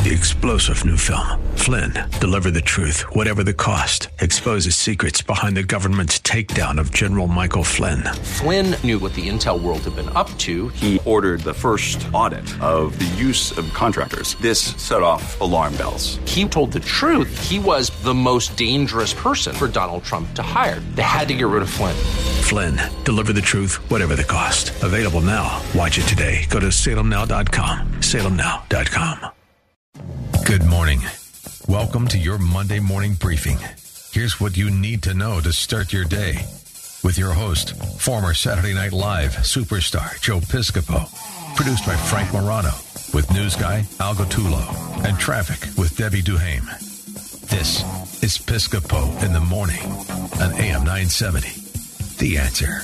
The explosive new film, Flynn, deliver the truth, whatever the cost, exposes secrets behind the government's takedown of General Michael Flynn. Flynn knew what the intel world had been up to. He ordered the first audit of the use of contractors. This set off alarm bells. He told the truth. He was the most dangerous person for Donald Trump to hire. They had to get rid of Flynn. Flynn, deliver the truth, whatever the cost. Available now. Watch it today. Go to salemnow.com. salemnow.com. Good morning. Welcome to your Monday morning briefing. Here's what you need to know to start your day. With your host, former Saturday Night Live superstar Joe Piscopo. Produced by Frank Morano. With news guy Al Gattullo. And traffic with Debbie Duhame. This is Piscopo in the morning on AM 970. The Answer.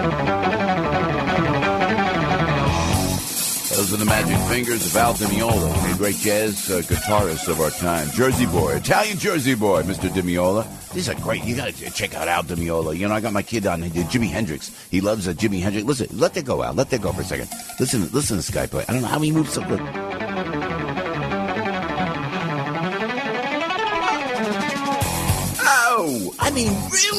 Those are the magic fingers of Al Di Meola, one of the great jazz guitarists of our time. Jersey boy, Italian Jersey boy, Mr. Di Meola. These are great. You got to check out Al Di Meola. You know, I got my kid on Jimi Hendrix. He loves Jimi Hendrix. Listen, let that go, Al. Let that go for a second. Listen to this guy play. I don't know how he moves so good. Oh, I mean,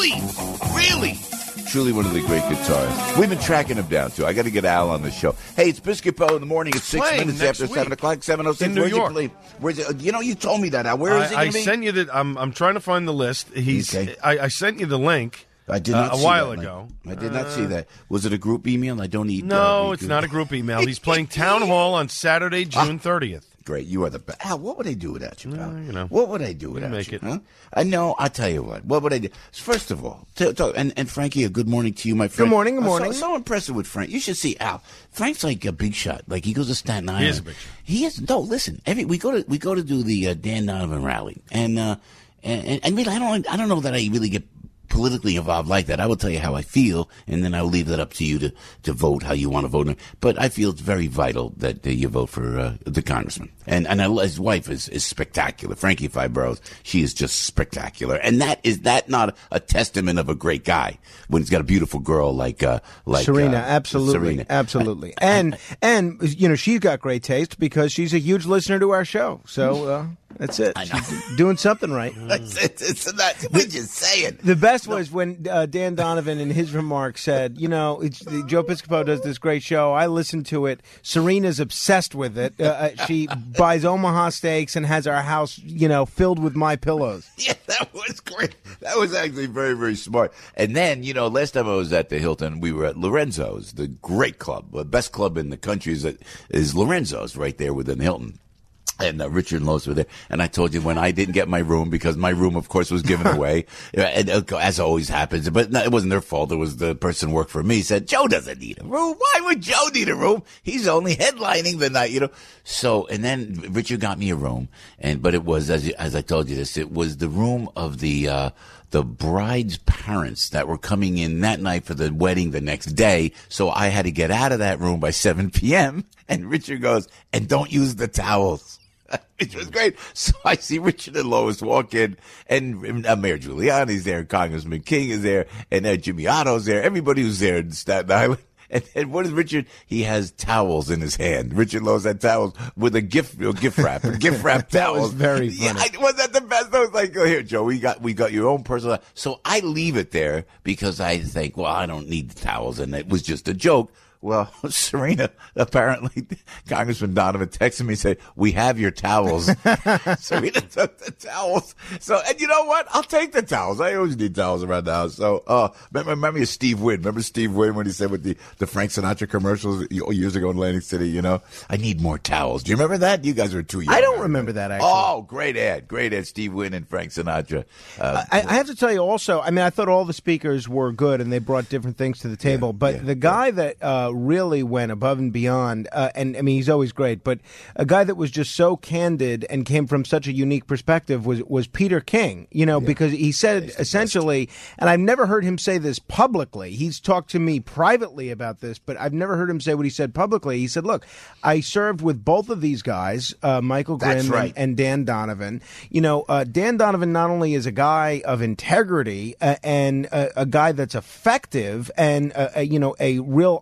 really. Truly one of the great guitarists. We've been tracking him down, too. I got to get Al on the show. Hey, it's Piscopo in the morning. It's 6 minutes after 7 o'clock, 7:06. In New York. Where's it? You know, you told me that, Al. Where is he going to be? I sent you the. I'm trying to find the list. Okay. I sent you the link. I did not a see while that, ago. I did not see that. Was it a group email? I don't need. No, it's not a group email. He's playing Town Hall on Saturday, June 30th. Great, you are the best. Al, what would I do without you, pal? You know, what would I do without make you? it. Huh? I know. I'll tell you what. What would I do? First of all, and Frankie, a good morning to you, my friend. Good morning. Good morning. So impressive with Frank. You should see Al. Frank's like a big shot. Like he goes to Staten Island. He is a big shot. He is. No, listen. We go to do the Dan Donovan rally, and really, I don't know that I really get politically involved like that. I will tell you how I feel, and then I'll leave that up to you to vote how you want to vote. But I feel it's very vital that you vote for the congressman. And his wife is spectacular. Frankie Fibros, she is just spectacular. And is that not a testament of a great guy when he's got a beautiful girl like Serena? Absolutely, Serena. Absolutely. And you know, she's got great taste because she's a huge listener to our show. So that's it. She's doing something right. It's not, we're just saying. The best was when Dan Donovan in his remarks said, you know, Joe Piscopo does this great show. I listen to it. Serena's obsessed with it. She buys Omaha steaks and has our house, you know, filled with my pillows. Yeah, that was great. That was actually very, very smart. And then, you know, last time I was at the Hilton, we were at Lorenzo's, the great club. The best club in the country is Lorenzo's right there within the Hilton. And Richard and Lois were there. And I told you when I didn't get my room, because my room, of course, was given away, and as always happens. But no, it wasn't their fault. It was the person who worked for me said, Joe doesn't need a room. Why would Joe need a room? He's only headlining the night, you know. So, and then Richard got me a room. But it was, as I told you this, it was the room of the bride's parents that were coming in that night for the wedding the next day. So I had to get out of that room by 7 p.m. And Richard goes, and don't use the towels. Which was great. So I see Richard and Lois walk in, and Mayor Giuliani's there, Congressman King is there, and Jimmy Otto's there. Everybody who's there in Staten Island. And what is Richard? He has towels in his hand. Richard Lowe's had towels with a gift wrap towels. That was very funny. Yeah, was that the best? I was like, oh, here, Joe, we got your own personal. So I leave it there because I think, well, I don't need the towels, and it was just a joke. Well, Serena, apparently, Congressman Donovan texted me and said, we have your towels. Serena took the towels. So, and you know what? I'll take the towels. I always need towels around the house. So, remember Steve Wynn? Remember Steve Wynn when he said with the Frank Sinatra commercials years ago in Atlantic City, you know, I need more towels. Do you remember that? You guys were too young. I don't remember that, actually. Oh, great ad. Steve Wynn and Frank Sinatra. I have to tell you also, I mean, I thought all the speakers were good and they brought different things to the table, but the guy that really went above and beyond, and I mean, he's always great, but a guy that was just so candid and came from such a unique perspective was Peter King, you know, because he said essentially, and I've never heard him say this publicly. He's talked to me privately about this, but I've never heard him say what he said publicly. He said, look, I served with both of these guys, Michael Grimm and Dan Donovan. You know, Dan Donovan not only is a guy of integrity and a guy that's effective and, you know, a real honest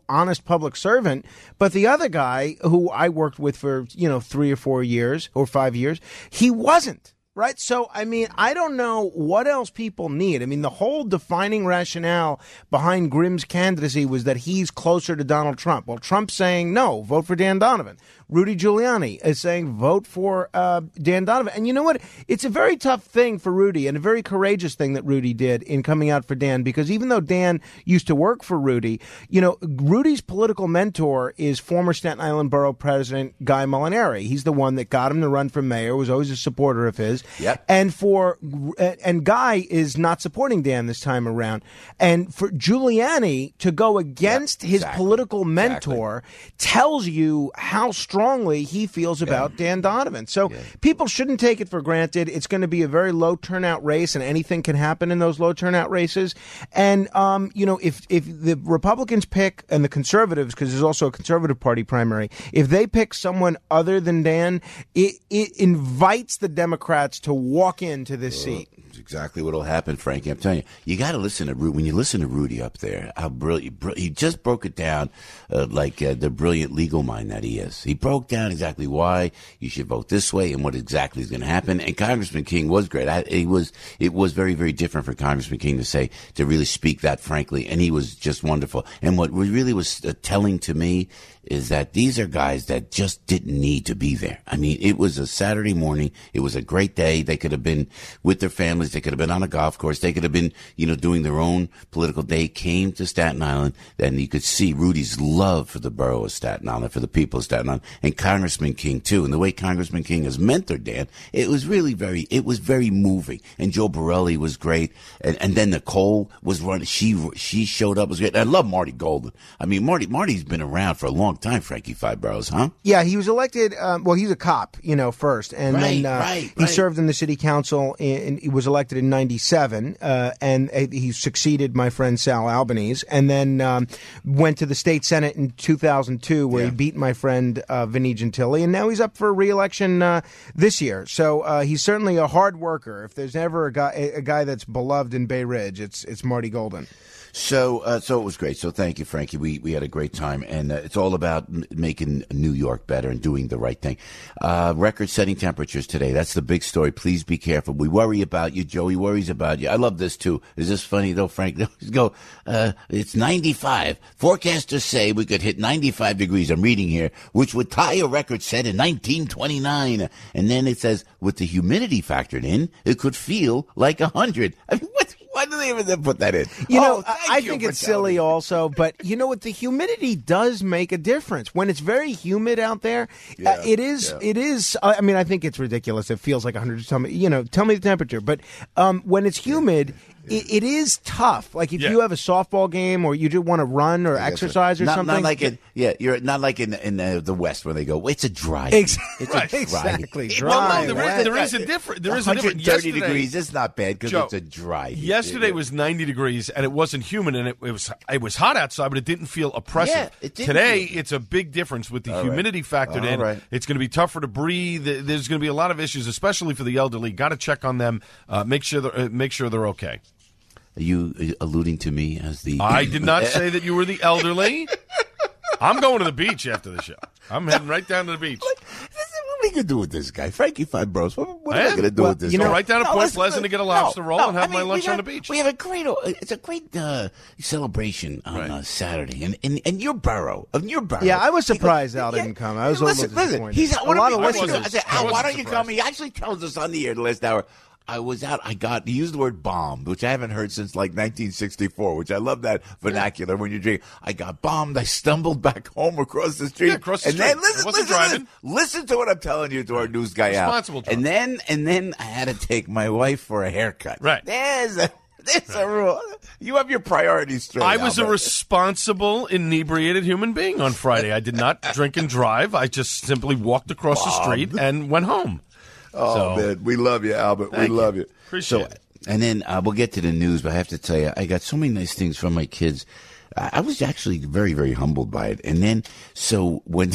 best public servant. But the other guy, who I worked with for 3 or 4 years or 5 years, he wasn't. Right. So, I mean, I don't know what else people need. I mean, the whole defining rationale behind Grimm's candidacy was that he's closer to Donald Trump. Well, Trump's saying, no, vote for Dan Donovan. Rudy Giuliani is saying, vote for Dan Donovan. And you know what? It's a very tough thing for Rudy, and a very courageous thing that Rudy did in coming out for Dan, because even though Dan used to work for Rudy, Rudy's political mentor is former Staten Island Borough President Guy Molinari. He's the one that got him to run for mayor, was always a supporter of his. Yep. And Guy is not supporting Dan this time around. And for Giuliani to go against his political mentor tells you how strongly he feels about Dan Donovan. So people shouldn't take it for granted. It's going to be a very low turnout race, and anything can happen in those low turnout races. And, if the Republicans pick, and the conservatives, because there's also a conservative party primary, if they pick someone other than Dan, it invites the Democrats to walk into this seat. It's exactly what will happen, Frankie. I'm telling you, you got to listen to Rudy. When you listen to Rudy up there, how brilliant. He just broke it down like the brilliant legal mind that he is. He broke down exactly why you should vote this way and what exactly is going to happen. And Congressman King was great. It was very, very different for Congressman King to really speak that frankly. And he was just wonderful. And what really was telling to me is that these are guys that just didn't need to be there. I mean, it was a Saturday morning. It was a great day. They could have been with their families. They could have been on a golf course. They could have been, doing their own political day. Came to Staten Island, and you could see Rudy's love for the borough of Staten Island, for the people of Staten Island, and Congressman King too. And the way Congressman King has mentored Dan, it was very moving. And Joe Borelli was great. And then Nicole was running. She showed up, was great. I love Marty Golden. I mean, Marty's been around for a long time, Frankie Five Boroughs, huh? Yeah, he was elected. He's a cop, first, and then he served in the city council. He was elected in '97, and he succeeded my friend Sal Albanese, and then went to the state senate in 2002, where he beat my friend Vinnie Gentili, and now he's up for re-election this year. So he's certainly a hard worker. If there's ever a guy that's beloved in Bay Ridge, it's Marty Golden. So it was great. So thank you, Frankie. We had a great time, and it's all about making New York better and doing the right thing. Record-setting temperatures today. That's the big story. Please be careful. We worry about you. Joey worries about you. I love this too. Is this funny though, Frank? It's 95. Forecasters say we could hit 95 degrees. I'm reading here, which would tie a record set in 1929. And then it says, with the humidity factored in, it could feel like 100. I mean, why do they even put that in? I think it's silly also, but you know what? The humidity does make a difference. When it's very humid out there, it is. I mean, I think it's ridiculous. It feels like 100. Tell me the temperature. But when it's humid, it is tough. Like if you have a softball game or you just want to run or exercise or something. Not like you're not like in the West where they go, it's a dry. Exactly. Dry. There is a difference. There is a difference. 130 degrees. It's not bad because it's a dry. Yesterday was 90 degrees and it wasn't humid and it was hot outside, but it didn't feel oppressive. Today it's a big difference with the humidity factored in. Right. It's going to be tougher to breathe. There's going to be a lot of issues, especially for the elderly. Got to check on them. Make sure they're okay. Are you alluding to me as the... I did not say that you were the elderly. I'm going to the beach after the show. I'm heading right down to the beach. What are we going to do with this guy? Frankie Five Bros. What are we going to do with this guy? Right down to Point Pleasant to get a lobster roll and have my lunch on the beach. We have it's a great celebration on Saturday. And your borough. Yeah, I was surprised Al didn't come. I was a little disappointed. He's a lot of listeners. I said, Al, why don't you come? He actually tells us on the air the last hour. I was out. He used the word bombed, which I haven't heard since like 1964, which I love that vernacular when you're drinking. I got bombed. I stumbled back home across the street. Yeah, across the street. Then listen to what I'm telling you to our news guy out. And then I had to take my wife for a haircut. Right. There's a rule. You have your priorities straight. I was a responsible, inebriated human being on Friday. I did not drink and drive. I just simply walked across the street and went home. Oh, man. We love you, Albert. We love you. Appreciate it. And then we'll get to the news, but I have to tell you, I got so many nice things from my kids. I was actually very, very humbled by it. And then, so when,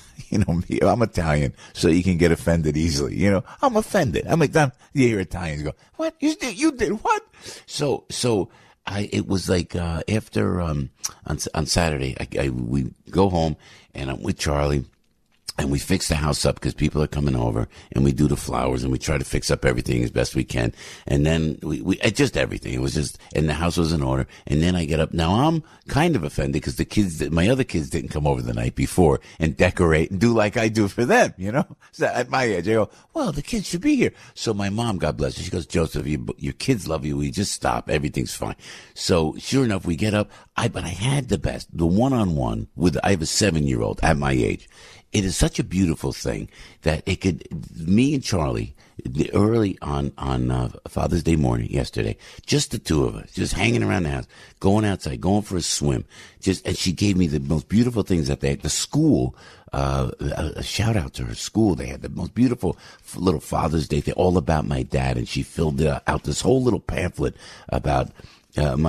me, I'm Italian, so you can get offended easily. I'm offended. I'm like, you hear Italians go, what? You did what? So it was like after on Saturday, we go home and I'm with Charlie. And we fix the house up because people are coming over, and we do the flowers, and we try to fix up everything as best we can. And then we just everything. It was just, and the house was in order. And then I get up. Now I'm kind of offended because my other kids didn't come over the night before and decorate and do like I do for them, you know? So at my age, I go, well, the kids should be here. So my mom, God bless her, she goes, Joseph, your kids love you. We just stop. Everything's fine. So sure enough, we get up. But I had the best, the one-on-one I have a 7-year-old at my age. It is such a beautiful thing that me and Charlie, early on Father's Day morning yesterday, just the two of us, just hanging around the house, going outside, going for a swim. And she gave me the most beautiful things that they had. The school, a shout out to her school. They had the most beautiful little Father's Day thing, all about my dad. And she filled out this whole little pamphlet about my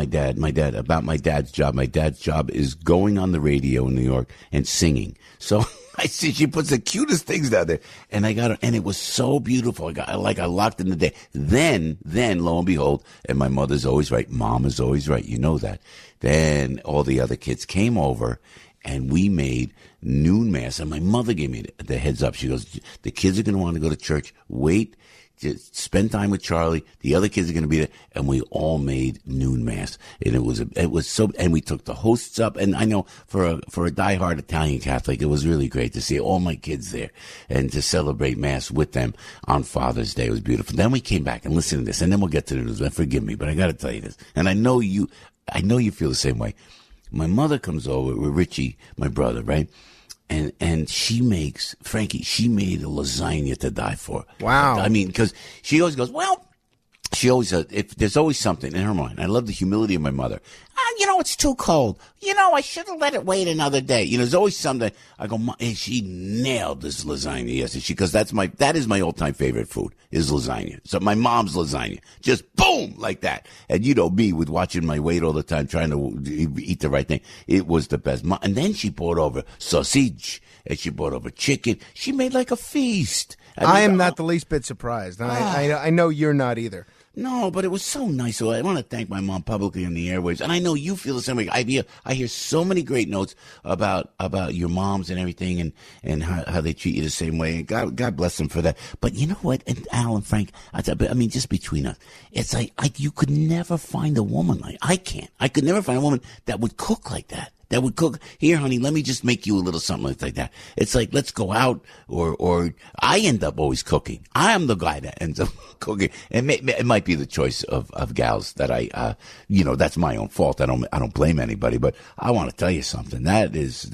dad's job. My dad's job is going on the radio in New York and singing. So I see she puts the cutest things down there, and I got her, and it was so beautiful. I locked in the day. Then, lo and behold, and my mother's always right. Mom is always right. You know that. Then all the other kids came over, and we made noon mass, and my mother gave me the heads up. She goes, the kids are going to want to go to church. Wait. Just spend time with Charlie. The other kids are going to be there, and we all made noon mass. And it was so, and we took the hosts up. And I know for a diehard Italian Catholic, it was really great to see all my kids there and to celebrate mass with them on Father's Day. It was beautiful. Then we came back and listened to this, and then we'll get to the news. And forgive me, but I got to tell you this, and I know you feel the same way. My mother comes over with Richie, my brother, right? And she makes, Frankie, she made a lasagna to die for. Wow. I mean, because she always goes, well, she always, if there's always something in her mind. I love the humility of my mother. It's too cold. I should have let it wait another day. there's always something. I go, and she nailed this lasagna yesterday. Because that is my all-time favorite food, is lasagna. So my mom's lasagna. Just boom, like that. And me with watching my weight all the time, trying to eat the right thing. It was the best. And then she brought over sausage, and she brought over chicken. She made like a feast. I am not the least bit surprised. I know you're not either. No, but it was so nice. So I want to thank my mom publicly on the airwaves, and I know you feel the same way. I hear so many great notes about your moms and everything, and how they treat you the same way. And God bless them for that. But you know what, and Al and Frank, just between us, it's like you could never find a woman like I can't. I could never find a woman that would cook like that. That would cook. Here, honey, let me just make you a little something like that. It's like, let's go out, or I end up always cooking. I am the guy that ends up cooking. And it might be the choice of gals that that's my own fault. I don't blame anybody, but I want to tell you something. That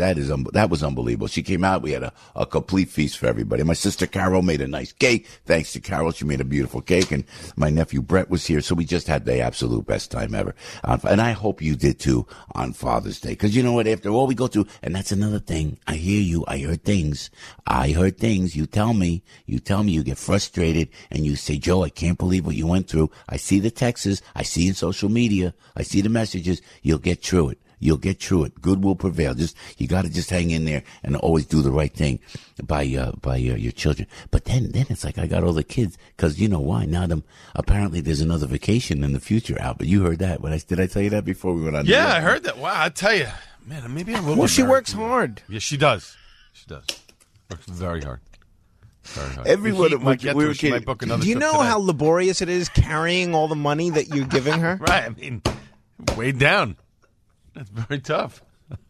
was unbelievable. She came out. We had a complete feast for everybody. My sister Carol made a nice cake. Thanks to Carol, she made a beautiful cake. And my nephew Brett was here. So we just had the absolute best time ever. And I hope you did too on Father's Day. Cause you know what? After all we go through, and that's another thing. I hear you. I heard things. You tell me. You get frustrated, and you say, Joe, I can't believe what you went through. I see the texts. I see in social media. I see the messages. You'll get through it. Good will prevail. You got to just hang in there and always do the right thing by your children. But then it's like I got all the kids, because you know why? Now apparently there's another vacation in the future, Albert. You heard that? Did I tell you that before we went on? Yeah, I heard that. Wow, I tell you. Man, maybe I will. Well, she works hard. Yeah, she does. Works very hard. Everyone at my kids. Do you know how laborious it is carrying all the money that you're giving her? Right. I mean, way down. That's very tough.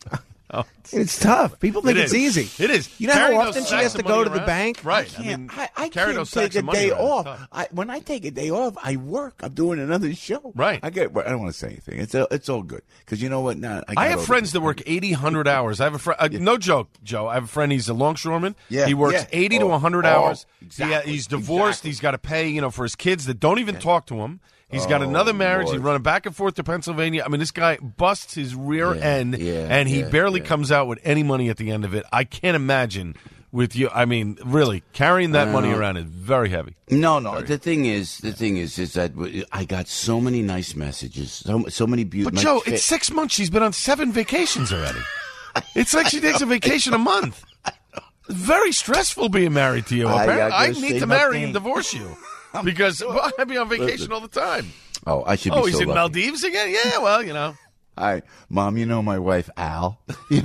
It's tough. People think it's easy. It is. You know how often she has to go to the bank? Right. I can't take a day off. When I take a day off, I work. I'm doing another show. Right. I don't want to say anything. It's all good. Because you know what? Now I have friends that work 80, 100 hours. I have a friend. No joke, Joe. I have a friend. He's a longshoreman. Yeah. He works 80 to 100 hours. Exactly. He's divorced. Exactly. He's got to pay, for his kids that don't even talk to him. He's got another marriage. Lord. He's running back and forth to Pennsylvania. I mean, this guy busts his rear end, and he barely comes out with any money at the end of it. I can't imagine with you. I mean, really, carrying that money around is very heavy. No. The thing is that I got so many nice messages, so many beautiful. But Joe, it's 6 months. She's been on 7 vacations already. It's like she takes a vacation a month. It's very stressful being married to you. I need to marry and divorce you. Because I'd be on vacation all the time. Oh, I should be Oh, he's so in lucky. Maldives again? Yeah, well, you know. Hi, Mom, you know my wife, Al? Hello,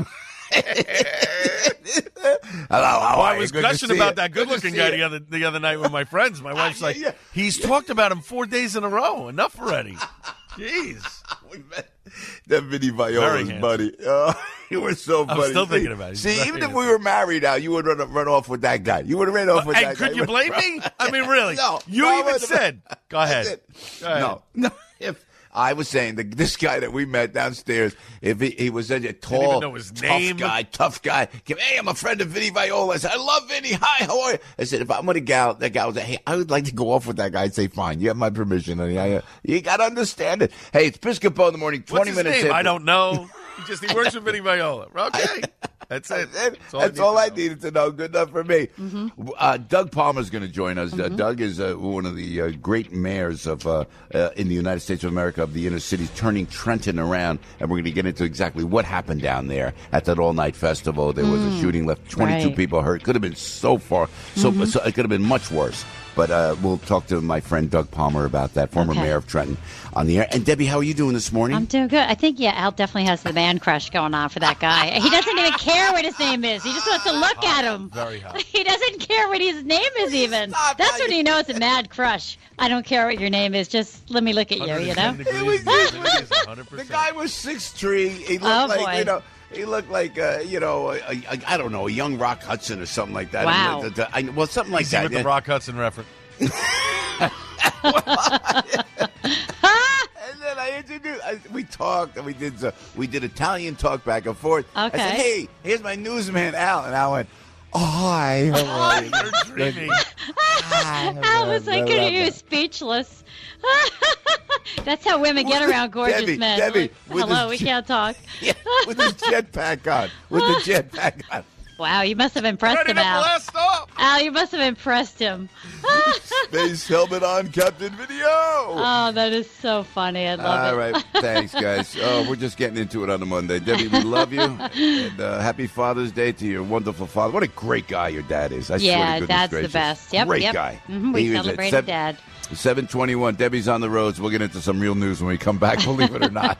how are I you? was Good to gushing see about you. that Good to good-looking see guy you. the other night with my friends. My wife's like, yeah. he's talked about him 4 days in a row. Enough already. Jeez. We met that Vinny Very Viola's handsome. buddy. Oh, you were so funny. I'm still thinking about it. See, He's even very if we were married now, you would run off with that guy. You would have ran off with Hey, that guy. could you blame me? I mean, really? No. You No, even wait a said. Go ahead. That's it. Go ahead. No. If I was saying that this guy that we met downstairs, if he was such a tall, even know his name. tough guy. Hey, I'm a friend of Vinny Viola. I said, I love Vinny. Hi, how are you? I said, if I'm with a gal, that guy was like, hey, I would like to go off with that guy. I'd say, fine, you have my permission, honey. You got to understand it. Hey, it's Piscopo in the morning. 20 What's his minutes name? in. I don't know. He works with Vinny Viola. Okay. That's it. That's all I needed to know. Good enough for me. Doug Palmer's going to join us. Doug is one of the great mayors of in the United States of America of the inner cities, turning Trenton around, and we're going to get into exactly what happened down there at that all-night festival. There was a shooting, left 22 people hurt. Could have been so it could have been much worse. But we'll talk to my friend Doug Palmer about that, former mayor of Trenton, on the air. And Debbie, how are you doing this morning? I'm doing good. I think, Al definitely has the man crush going on for that guy. He doesn't even care what his name is. He just wants to look at him. Very hot. He doesn't care what his name is even. That's when you know it's a mad crush. I don't care what your name is. Just let me look at you, you know? 100%. The guy was 6'3". He looked like, boy. you know... He looked like, I don't know, a young Rock Hudson or something like that. Wow. Something like Easy that. with the Rock Hudson reference. And then I introduced. We talked and we did Italian talk back and forth. Okay. I said, "Hey, here's my newsman Al," and Al went, "Oh, hi, how are you?" You're dreaming. Al was like, he was speechless. That's how women get around gorgeous men. Debbie, Like, with hello, his we can't talk. Yeah, with his jetpack on. Wow, you must have impressed Ready him, to Al. blast off. Al, you must have impressed him. Space helmet on, Captain Video. Oh, that is so funny. I love it. All right, thanks, guys. Oh, we're just getting into it on a Monday. Debbie, we love you, and happy Father's Day to your wonderful father. What a great guy your dad is. I swear to goodness that's gracious. the best. Yep, great yep. guy. We He was at celebrated Dad. 7:21. Debbie's on the roads. We'll get into some real news when we come back, believe it or not.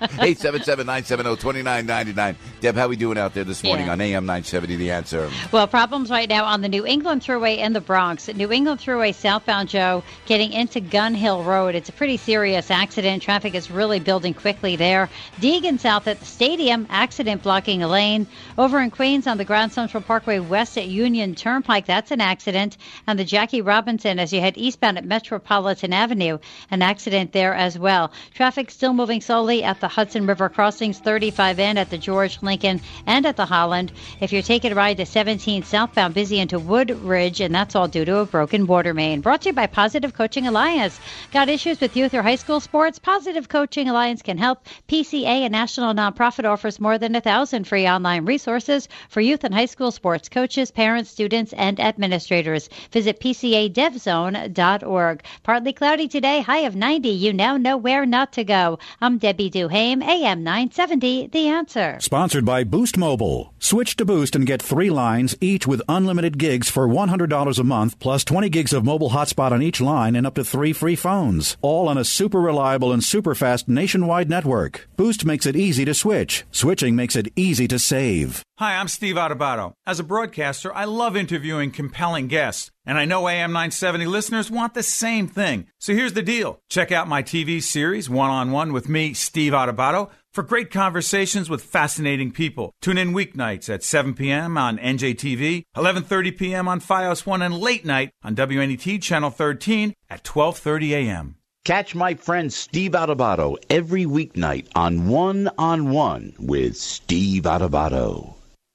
877-970-2999. Deb, how we doing out there this morning on AM 970, The Answer? Well, problems right now on the New England Thruway in the Bronx. New England Thruway southbound, Joe, getting into Gun Hill Road. It's a pretty serious accident. Traffic is really building quickly there. Deegan south at the stadium, accident blocking a lane. Over in Queens on the Grand Central Parkway west at Union Turnpike, that's an accident. And the Jackie Robinson as you head eastbound at Metropolitan Avenue, an accident there as well. Traffic still moving slowly at the Hudson River crossings, 35N at the George Lincoln and at the Holland. If you're taking a ride to 17 southbound, busy into Woodridge, and that's all due to a broken water main. Brought to you by Positive Coaching Alliance. Got issues with youth or high school sports? Positive Coaching Alliance can help. PCA, a national nonprofit, offers more than 1,000 free online resources for youth and high school sports coaches, parents, students, and administrators. Visit PCADevZone.org. Partly cloudy today, high of 90. You now know where not to go. I'm Debbie Duhame, AM 970, The Answer. Sponsored by Boost Mobile. Switch to Boost and get 3 lines, each with unlimited gigs for $100 a month, plus 20 gigs of mobile hotspot on each line and up to 3 free phones. All on a super reliable and super fast nationwide network. Boost makes it easy to switch. Switching makes it easy to save. Hi, I'm Steve Adubato. As a broadcaster, I love interviewing compelling guests, and I know AM 970 listeners want the same thing. So here's the deal. Check out my TV series, One-on-One with me, Steve Adubato, for great conversations with fascinating people. Tune in weeknights at 7 p.m. on NJTV, 11:30 p.m. on Fios 1, and late night on WNET Channel 13 at 12:30 a.m. Catch my friend Steve Adubato every weeknight on One-on-One with Steve Adubato.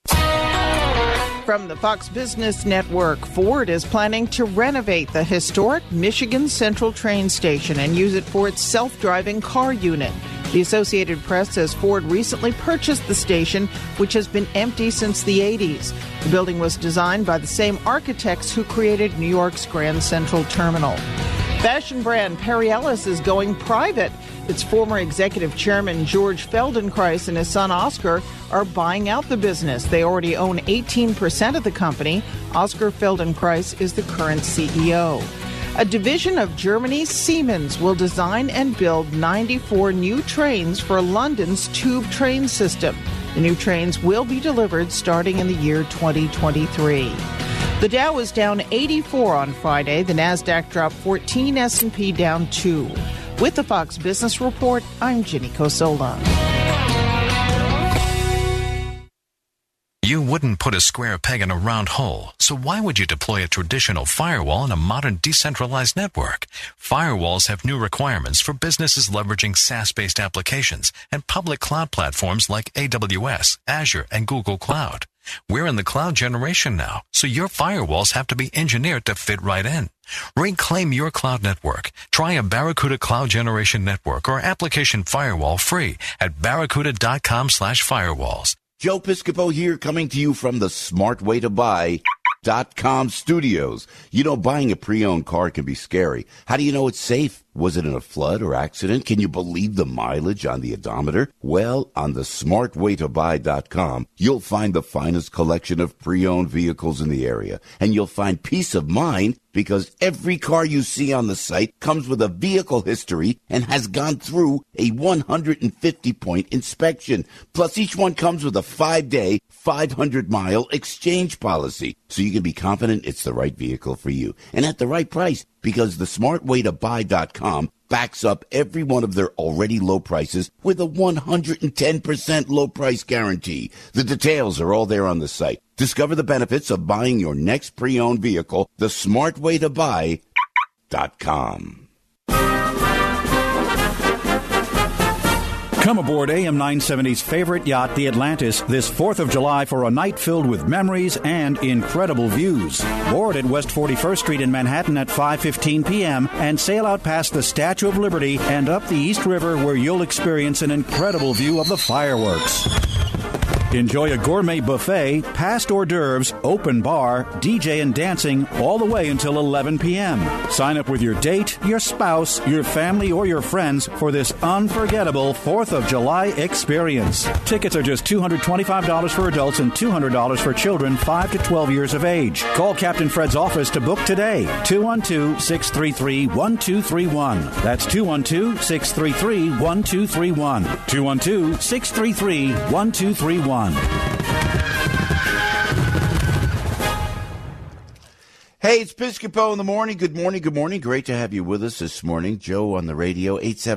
From the Fox Business Network, Ford is planning to renovate the historic Michigan Central train station and use it for its self-driving car unit. The Associated Press says Ford recently purchased the station, which has been empty since the 80s. The building was designed by the same architects who created New York's Grand Central Terminal. Fashion brand Perry Ellis is going private. Its former executive chairman George Feldenkrais and his son Oscar are buying out the business. They already own 18% of the company. Oscar Feldenkrais is the current CEO. A division of Germany's Siemens will design and build 94 new trains for London's tube train system. The new trains will be delivered starting in the year 2023. The Dow was down 84 on Friday. The Nasdaq dropped 14, S&P down 2. With the Fox Business Report, I'm Ginny Cosola. You wouldn't put a square peg in a round hole, so why would you deploy a traditional firewall in a modern decentralized network? Firewalls have new requirements for businesses leveraging SaaS-based applications and public cloud platforms like AWS, Azure, and Google Cloud. We're in the cloud generation now, so your firewalls have to be engineered to fit right in. Reclaim your cloud network. Try a Barracuda Cloud Generation Network or application firewall free at barracuda.com/firewalls. Joe Piscopo here, coming to you from the smartwaytobuy.com studios. You know, buying a pre-owned car can be scary. How do you know it's safe? Was it in a flood or accident? Can you believe the mileage on the odometer? Well, on the smartwaytobuy.com, you'll find the finest collection of pre-owned vehicles in the area. And you'll find peace of mind because every car you see on the site comes with a vehicle history and has gone through a 150-point inspection. Plus, each one comes with a 5-day, 500-mile exchange policy. So you can be confident it's the right vehicle for you and at the right price, because the smartwaytobuy.com backs up every one of their already low prices with a 110% low price guarantee. The details are all there on the site. Discover the benefits of buying your next pre-owned vehicle, the smartwaytobuy.com. Come aboard AM 970's favorite yacht, the Atlantis, this 4th of July for a night filled with memories and incredible views. Board at West 41st Street in Manhattan at 5:15 p.m. and sail out past the Statue of Liberty and up the East River, where you'll experience an incredible view of the fireworks. Enjoy a gourmet buffet, past hors d'oeuvres, open bar, DJ and dancing all the way until 11 p.m. Sign up with your date, your spouse, your family, or your friends for this unforgettable 4th of July experience. Tickets are just $225 for adults and $200 for children 5 to 12 years of age. Call Captain Fred's office to book today. 212-633-1231. That's 212-633-1231. 212-633-1231. Hey, it's Piscopo in the morning. Good morning, good morning. Great to have you with us this morning. Joe on the radio,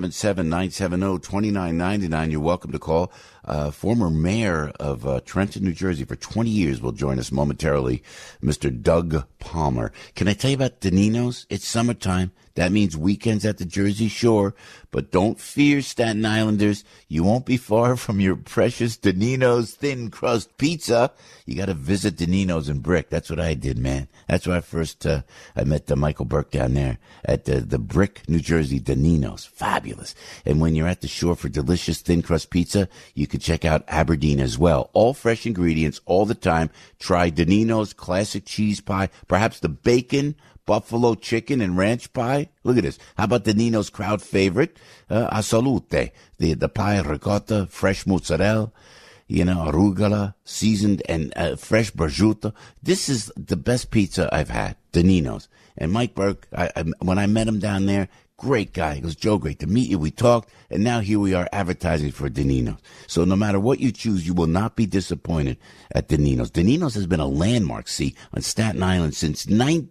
877-970-2999. You're welcome to call. Former mayor of Trenton, New Jersey for 20 years will join us momentarily, Mr. Doug Palmer. Can I tell you about Danino's? It's summertime. That means weekends at the Jersey Shore. But don't fear, Staten Islanders. You won't be far from your precious Danino's thin crust pizza. You got to visit Danino's in Brick. That's what I did, man. That's where I first I met Michael Burke down there at the Brick, New Jersey Danino's. Fabulous. And when you're at the shore for delicious thin crust pizza, you can check out Aberdeen as well. All fresh ingredients all the time. Try Danino's classic cheese pie, perhaps the bacon, buffalo chicken, and ranch pie. Look at this. How about Danino's crowd favorite, a salute, the pie ricotta, fresh mozzarella, arugula, seasoned and fresh prosciutto. This is the best pizza I've had, Danino's. And Mike Burke, when I met him down there, great guy. He goes, Joe, great to meet you. We talked, and now here we are advertising for Danino's. So no matter what you choose, you will not be disappointed at Danino's. Danino's has been a landmark, on Staten Island since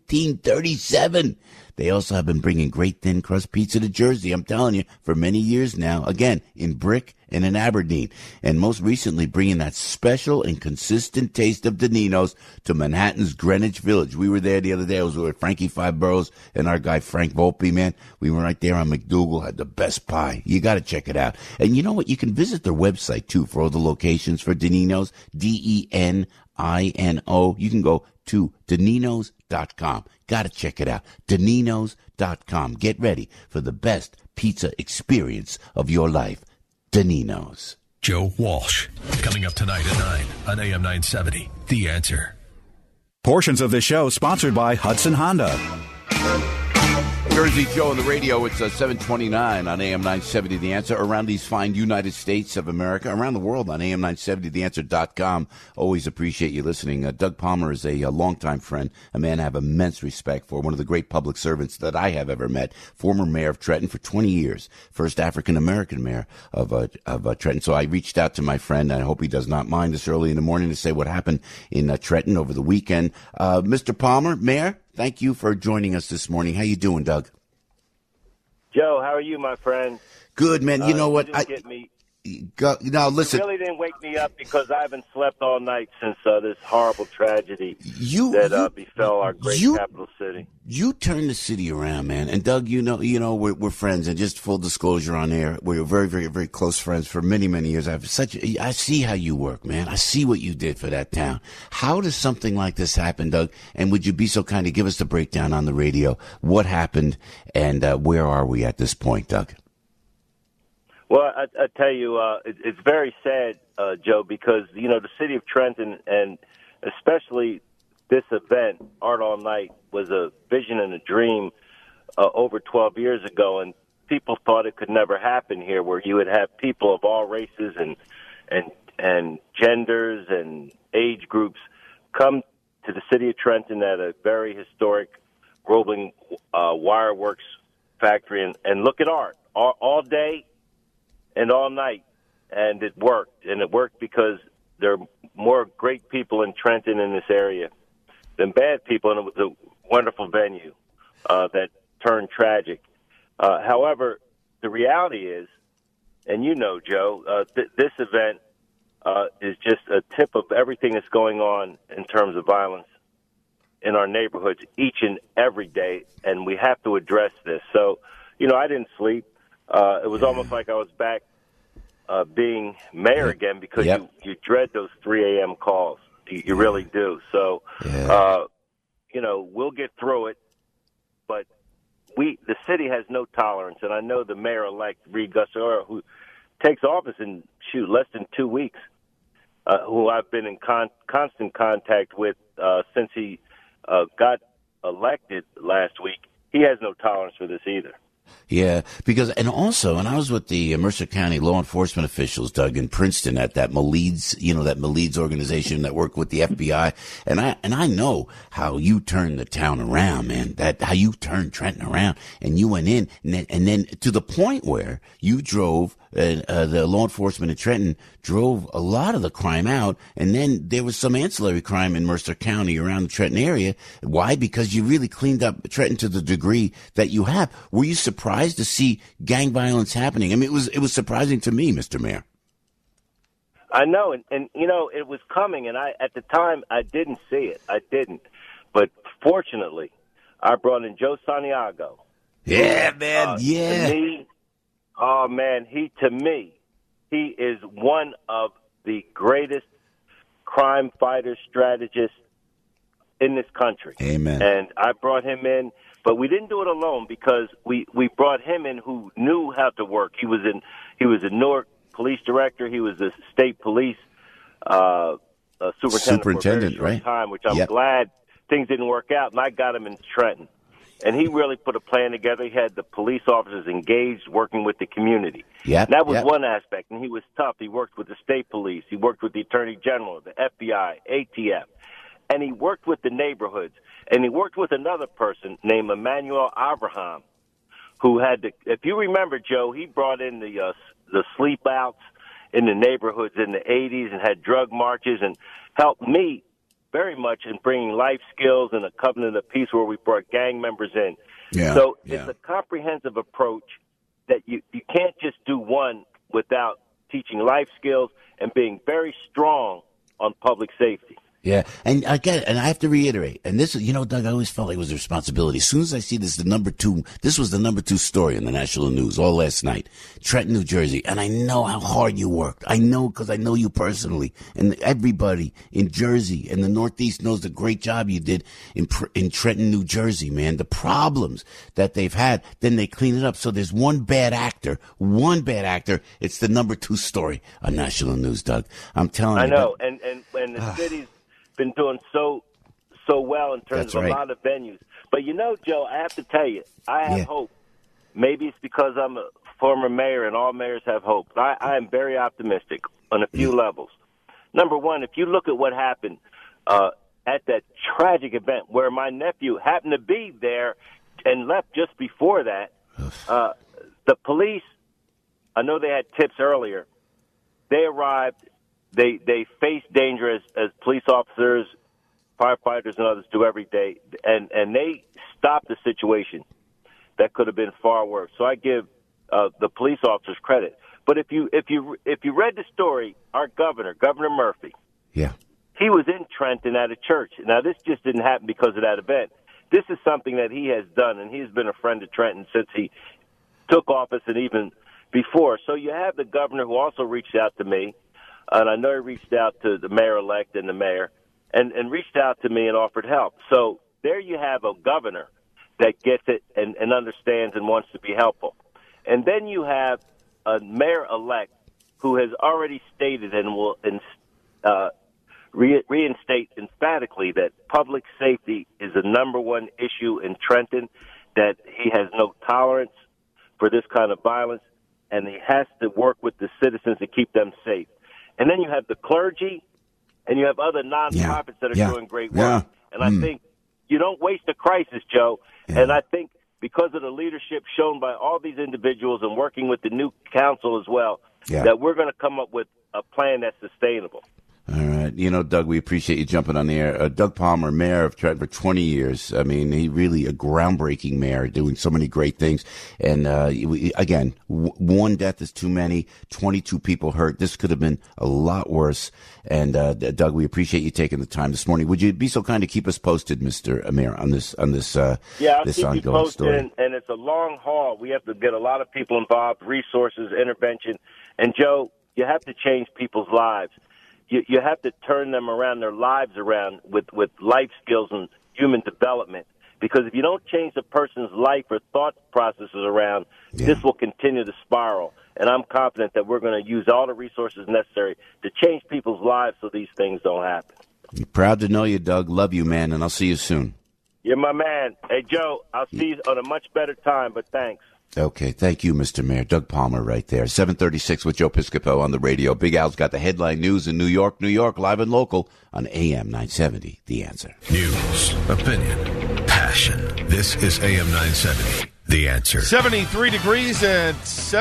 1937. They also have been bringing great thin crust pizza to Jersey, I'm telling you, for many years now. Again, in Brick and in Aberdeen. And most recently bringing that special and consistent taste of Danino's to Manhattan's Greenwich Village. We were there the other day. I was with Frankie Five Boroughs and our guy Frank Volpe, man. We were right there on McDougal, had the best pie. You got to check it out. And you know what? You can visit their website, too, for all the locations for Danino's, Denino. You can go to Daninos.com. Got to check it out. Daninos.com. Get ready for the best pizza experience of your life. Danino's. Joe Walsh. Coming up tonight at 9 on AM 970. The Answer. Portions of this show sponsored by Hudson Honda. Very Jersey Joe on the radio. It's 729 on AM 970 The Answer. Around these fine United States of America, around the world on AM 970theanswer.com. Always appreciate you listening. Doug Palmer is a longtime friend, a man I have immense respect for, one of the great public servants that I have ever met, former mayor of Trenton for 20 years, first African-American mayor of Trenton. So I reached out to my friend, and I hope he does not mind this early in the morning to say what happened in Trenton over the weekend. Mr. Palmer, Mayor, thank you for joining us this morning. How you doing, Doug? Joe, how are you, my friend? Good, man. You know what? Now, listen. You really didn't wake me up because I haven't slept all night since this horrible tragedy that befell our great capital city. You turned the city around, man. And Doug, you know, we're friends. And just full disclosure on air, we're very, very, very close friends for many, many years. I see how you work, man. I see what you did for that town. How does something like this happen, Doug? And would you be so kind to give us the breakdown on the radio? What happened, and where are we at this point, Doug? Well, I tell you, it's very sad, Joe, because, you know, the city of Trenton, and especially this event, Art All Night, was a vision and a dream over 12 years ago, and people thought it could never happen here, where you would have people of all races and genders and age groups come to the city of Trenton at a very historic Groveling Wireworks factory and look at art all day and all night, and it worked. And it worked because there are more great people in Trenton in this area than bad people, and it was a wonderful venue that turned tragic. However, the reality is, and you know, Joe, this event is just a tip of everything that's going on in terms of violence in our neighborhoods each and every day, and we have to address this. So, you know, I didn't sleep. It was almost like I was back being mayor again, because you dread those 3 a.m. calls. You really do. So, you know, we'll get through it, but the city has no tolerance, and I know the mayor-elect, Reed Gusciora, who takes office in, less than 2 weeks, who I've been in constant contact with since he got elected last week. He has no tolerance for this either. Yeah, because, and I was with the Mercer County law enforcement officials, Doug, in Princeton at that Maleeds organization that worked with the FBI. And I know how you turned the town around, man, how you turned Trenton around, and you went in and then to the point where you drove, the law enforcement in Trenton drove a lot of the crime out. And then there was some ancillary crime in Mercer County around the Trenton area. Why? Because you really cleaned up Trenton to the degree that you have. Were you surprised to see gang violence happening? I mean, it was surprising to me, Mr. Mayor. I know, and you know, it was coming, and at the time I didn't see it. I didn't, but fortunately, I brought in Joe Santiago. Yeah, man. Yeah. To me, he is one of the greatest crime fighter strategists in this country. Amen. And I brought him in. But we didn't do it alone, because we brought him in who knew how to work. He was a Newark police director. He was a state police superintendent for a very short time, which I'm glad things didn't work out, and I got him in Trenton. And he really put a plan together. He had the police officers engaged, working with the community. Yep, that was one aspect, and he was tough. He worked with the state police. He worked with the Attorney General, the FBI, ATF. And he worked with the neighborhoods. And he worked with another person named Emmanuel Abraham, who had if you remember, Joe, he brought in the sleep outs in the neighborhoods in the 80s and had drug marches and helped me very much in bringing life skills and a covenant of peace where we brought gang members in. So it's a comprehensive approach that you can't just do one without teaching life skills and being very strong on public safety. Yeah, and I get it, and I have to reiterate, and this, you know, Doug, I always felt like it was a responsibility. As soon as I see this was the number 2 story in the national news all last night, Trenton, New Jersey, and I know how hard you worked. I know, because I know you personally, and everybody in Jersey and the Northeast knows the great job you did in Trenton, New Jersey, man. The problems that they've had, then they clean it up. So there's one bad actor, it's the number 2 story on national news, Doug. I'm telling you. I know, and the city's been doing so well in terms of a lot of venues. But, Joe, I have to tell you, I have hope. Maybe it's because I'm a former mayor and all mayors have hope. But I am very optimistic on a few levels. Number one, if you look at what happened at that tragic event where my nephew happened to be there and left just before that, the police, I know they had tips earlier. They arrived. They faced danger as police officers, firefighters, and others do every day, and they stopped the situation that could have been far worse. So I give the police officers credit. But if you read the story, our Governor Murphy, he was in Trenton at a church. Now this just didn't happen because of that event. This is something that he has done, and he's been a friend of Trenton since he took office and even before. So you have the governor who also reached out to me, and I know he reached out to the mayor-elect and the mayor, and reached out to me and offered help. So there you have a governor that gets it and understands and wants to be helpful. And then you have a mayor-elect who has already stated and will reinstate emphatically that public safety is the number one issue in Trenton, that he has no tolerance for this kind of violence, and he has to work with the citizens to keep them safe. And then you have the clergy, and you have other nonprofits that are doing great work. And I think you don't waste a crisis, Joe. And I think because of the leadership shown by all these individuals and working with the new council as well, that we're going to come up with a plan that's sustainable. All right. Doug, we appreciate you jumping on the air. Doug Palmer, mayor of Trenton for 20 years. I mean, he really a groundbreaking mayor, doing so many great things. And again, one death is too many, 22 people hurt. This could have been a lot worse. And Doug, we appreciate you taking the time this morning. Would you be so kind to keep us posted, Mr. Mayor, on this I'll this keep ongoing you posted, story? And it's a long haul. We have to get a lot of people involved, resources, intervention. And, Joe, you have to change people's lives. You have to turn them around, their lives around with life skills and human development. Because if you don't change a person's life or thought processes around, this will continue to spiral. And I'm confident that we're going to use all the resources necessary to change people's lives so these things don't happen. Proud to know you, Doug. Love you, man, and I'll see you soon. You're my man. Hey, Joe, I'll see you on a much better time, but thanks. Okay, thank you, Mr. Mayor. Doug Palmer right there. 7:36 with Joe Piscopo on the radio. Big Al's got the headline news in New York, live and local on AM 970. The Answer. News, opinion, passion. This is AM 970. The Answer. 73 degrees at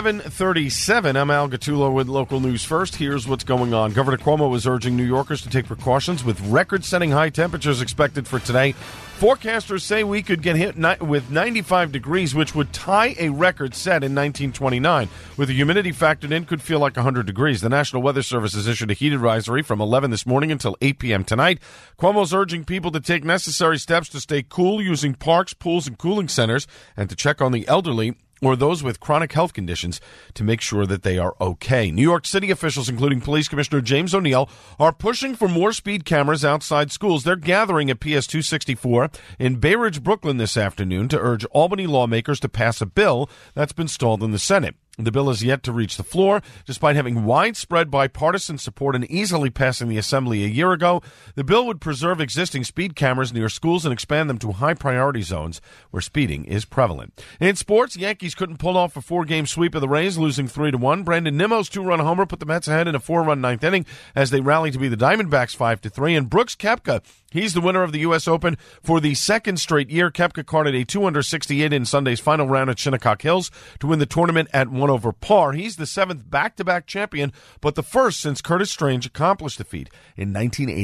7:37. I'm Al Gattullo with local news first. Here's what's going on. Governor Cuomo is urging New Yorkers to take precautions with record-setting high temperatures expected for today. Forecasters say we could get hit with 95 degrees, which would tie a record set in 1929. With the humidity factored in, could feel like 100 degrees. The National Weather Service has issued a heat advisory from 11 this morning until 8 p.m. tonight. Cuomo's urging people to take necessary steps to stay cool using parks, pools, and cooling centers, and to check on the elderly or those with chronic health conditions to make sure that they are okay. New York City officials, including Police Commissioner James O'Neill, are pushing for more speed cameras outside schools. They're gathering at PS 264 in Bay Ridge, Brooklyn this afternoon to urge Albany lawmakers to pass a bill that's been stalled in the Senate. The bill is yet to reach the floor. Despite having widespread bipartisan support and easily passing the Assembly a year ago, the bill would preserve existing speed cameras near schools and expand them to high-priority zones where speeding is prevalent. In sports, Yankees couldn't pull off a 4-game sweep of the Rays, losing 3-1. Brandon Nimmo's 2-run homer put the Mets ahead in a 4-run ninth inning as they rallied to be the Diamondbacks 5-3. And Brooks Koepka, he's the winner of the U.S. Open for the second straight year. Koepka carded a 268 in Sunday's final round at Shinnecock Hills to win the tournament at 1 over par. He's the 7th back-to-back champion, but the first since Curtis Strange accomplished the feat in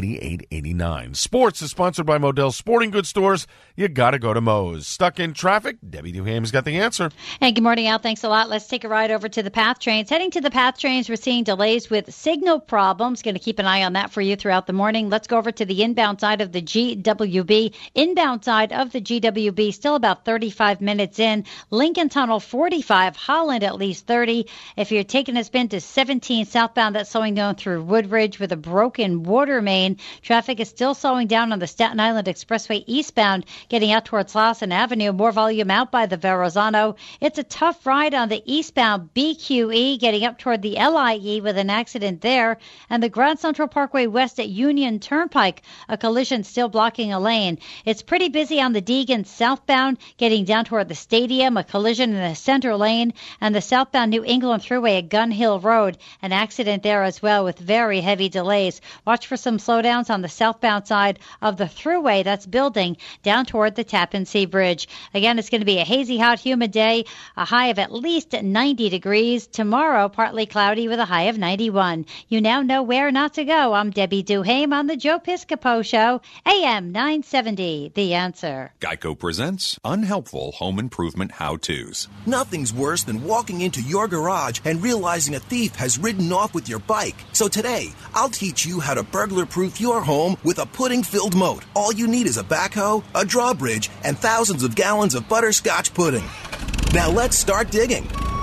1988-89. Sports is sponsored by Modell's Sporting Goods Stores. You got to go to Moe's. Stuck in traffic? Debbie Duham's got the answer. Hey, good morning, Al. Thanks a lot. Let's take a ride over to the PATH trains. Heading to the PATH trains, we're seeing delays with signal problems. Going to keep an eye on that for you throughout the morning. Let's go over to the inbound side of the GWB. Inbound side of the GWB, still about 35 minutes in. Lincoln Tunnel 45, Holland at least 30. If you're taking a spin to 17 southbound, that's slowing down through Woodridge with a broken water main. Traffic is still slowing down on the Staten Island Expressway eastbound, getting out towards Lawson Avenue. More volume out by the Verrazano. It's a tough ride on the eastbound BQE, getting up toward the LIE with an accident there. And the Grand Central Parkway west at Union Turnpike, a collision collision still blocking a lane. It's pretty busy on the Deegan southbound, getting down toward the stadium, a collision in the center lane, and the southbound New England Thruway at Gun Hill Road, an accident there as well with very heavy delays. Watch for some slowdowns on the southbound side of the Thruway that's building down toward the Tappan Zee Bridge. Again, it's going to be a hazy, hot, humid day, a high of at least 90 degrees. Tomorrow, partly cloudy with a high of 91. You now know where not to go. I'm Debbie Duhame on the Joe Piscopo Show, AM 970, The Answer. Geico presents Unhelpful Home Improvement How-Tos. Nothing's worse than walking into your garage and realizing a thief has ridden off with your bike. So today, I'll teach you how to burglar-proof your home with a pudding-filled moat. All you need is a backhoe, a drawbridge, and thousands of gallons of butterscotch pudding. Now let's start digging.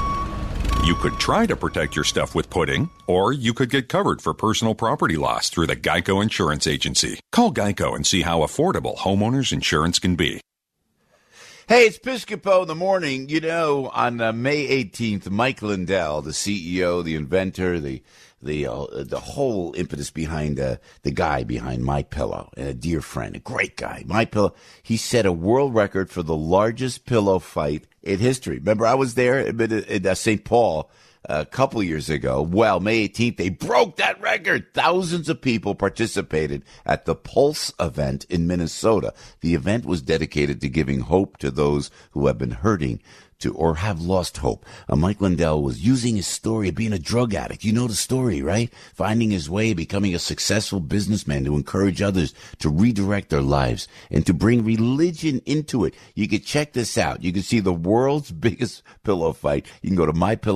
You could try to protect your stuff with pudding, or you could get covered for personal property loss through the Geico Insurance Agency. Call Geico and see how affordable homeowners insurance can be. Hey, it's Piscopo in the morning. You know, on May 18th, Mike Lindell, the CEO, the inventor, the whole impetus behind the guy behind MyPillow, and a dear friend, a great guy, MyPillow, he set a world record for the largest pillow fight in history. Remember, I was there in St. Paul a couple years ago. Well, May 18th, they broke that record. Thousands of people participated at the Pulse event in Minnesota. The event was dedicated to giving hope to those who have been hurting or have lost hope. Mike Lindell was using his story of being a drug addict. You know the story, right? Finding his way, becoming a successful businessman to encourage others to redirect their lives and to bring religion into it. You can check this out. You can see the world's biggest pillow fight. You can go to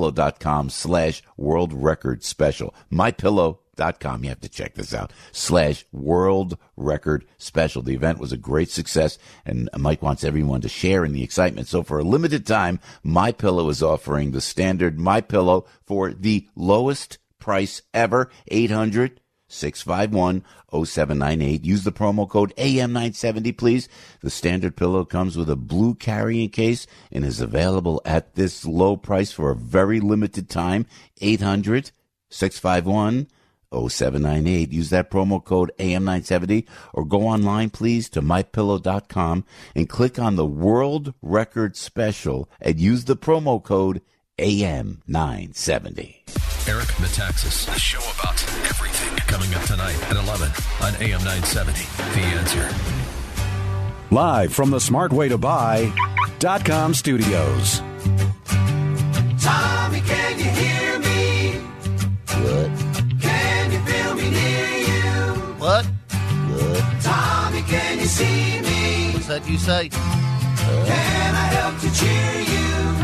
mypillow.com/world record special. MyPillow.com. You have to check this out. /world record special. The event was a great success, and Mike wants everyone to share in the excitement. So for a limited time, MyPillow is offering the standard MyPillow for the lowest price ever. 800-651-0798. Use the promo code AM970, please. The standard pillow comes with a blue carrying case and is available at this low price for a very limited time. 800-651-0798. Use that promo code AM970 or go online, please, to mypillow.com and click on the World Record Special and use the promo code AM970. Eric Metaxas, a show about everything, coming up tonight at 11 on AM970. The Answer. Live from the SmartWayToBuy.com studios. Tommy, can you hear me? What? What? Tommy, can you see me? What's that you say? Can I help to cheer you?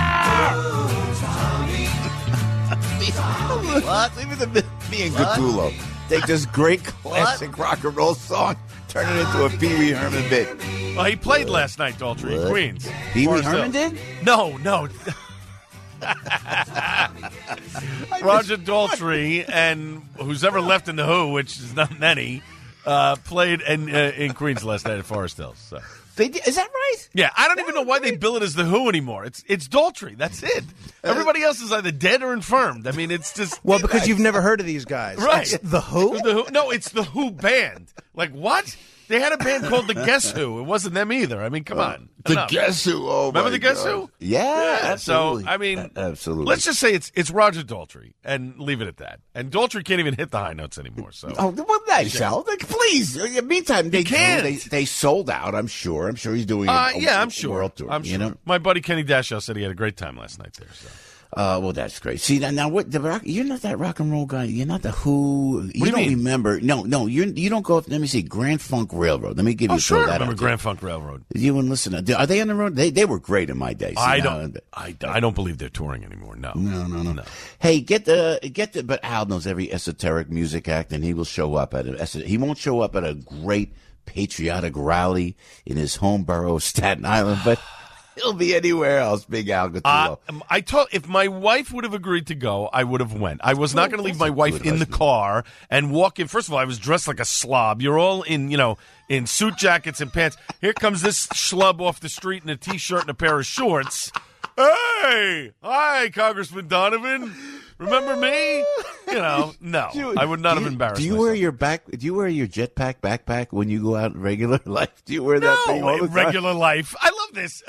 Tommy. What? Leave it to me and Gattulo. Take this great classic rock and roll song, turn it into a Pee Wee Herman bit. Well, he played last night, Daltrey, in Queens. Pee Wee Herman did? No. Roger Daltrey and who's ever left in the Who, which is not many, played in Queens last night at Forest Hills. So. Is that right? Yeah, I don't even know why they bill it as the Who anymore. It's Daltrey. That's it. Everybody else is either dead or infirmed. I mean, it's just well because you've never heard of these guys, right? The Who? The Who? No, it's the Who band. Like what? They had a band called the Guess Who. It wasn't them either. I mean, come on. The Guess Who. Oh, remember my the Guess God. Who? Yeah, absolutely. So I mean, absolutely. Let's just say it's Roger Daltrey and leave it at that. And Daltrey can't even hit the high notes anymore. So well, nice, Al. Please. Meantime, they sold out. I'm sure. I'm sure he's doing. I'm sure. World tour. I'm sure. You know? My buddy Kenny Dashow said he had a great time last night there. So. Well, that's great. See, now what? You're not that rock and roll guy. You're not the Who. You don't remember. No. You don't go. Let me see. Grand Funk Railroad. Let me give you sure. that. I remember Grand Funk Railroad. You wouldn't listen. Are they on the road? They were great in my day. See, I don't believe they're touring anymore. No. Hey, get the. But Al knows every esoteric music act, and he will show up he won't show up at a great patriotic rally in his home borough of Staten Island, but. He'll be anywhere else, Big Al Gattulo. If my wife would have agreed to go, I would have went. I was not going to leave my wife in the car and walk in. First of all, I was dressed like a slob. You're all in suit jackets and pants. Here comes this schlub off the street in a T-shirt and a pair of shorts. Hey! Hi, Congressman Donovan. Remember me? No, I would not have embarrassed Do you myself. wear your jetpack backpack when you go out in regular life? Do you wear that thing all the time? Regular life. I love this.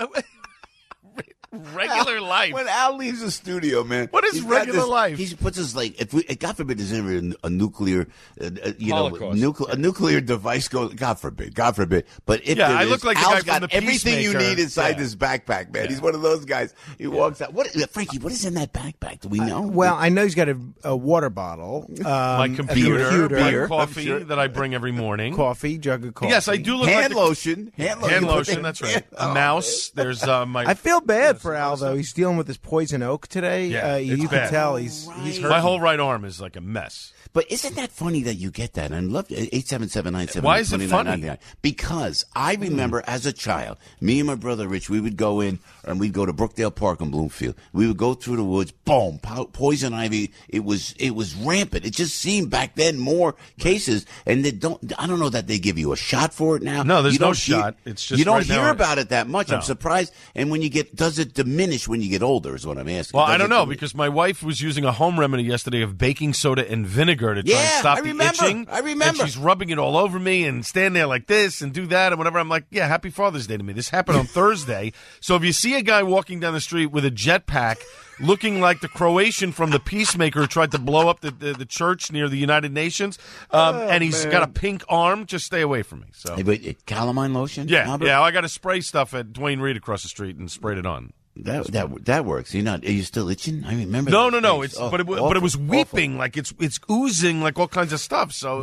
Regular life. When Al leaves the studio, man. What is regular life? He puts his God forbid there's ever a nuclear, Holocaust. a nuclear device goes. God forbid. But if I look like the Al's guy from got the everything you Peacemaker. need inside this backpack, man. He's one of those guys. He walks out. Frankie, what is in that backpack? Do we know? Well, I know he's got a water bottle, my computer, beer, my coffee that I bring every morning. Jug of coffee. Yes, I do look hand like lotion. Hand lotion. That's right. A mouse. There's my. I feel bad for Al though. He's dealing with his poison oak today. Yeah, you it's can bad. tell he's hurting. My whole right arm is like a mess. But isn't that funny that you get that? And I love 877-979-2999. Why is it funny? Because I remember as a child, me and my brother Rich, we would go in and we'd go to Brookdale Park in Bloomfield. We would go through the woods, boom, poison ivy. It was rampant. It just seemed back then more cases, and I don't know that they give you a shot for it now. No, there's no shot. It's just you don't right hear now, about it that much. No. I'm surprised. And when does it diminish when you get older? Is what I'm asking. Well, I don't know because my wife was using a home remedy yesterday of baking soda and vinegar to try and stop the itching. I remember. And she's rubbing it all over me and stand there like this and do that and whatever. I'm like, yeah, happy Father's Day to me. This happened on Thursday. So if you see a guy walking down the street with a jetpack looking like the Croatian from the Peacemaker who tried to blow up the church near the United Nations, and he's got a pink arm, just stay away from me. So, Hey, but calamine lotion? yeah, Albert? I got to spray stuff at Dwayne Reed across the street and sprayed it on. That works. Are you still itching? I remember. No. those It's days. but it was weeping like it's oozing like all kinds of stuff. So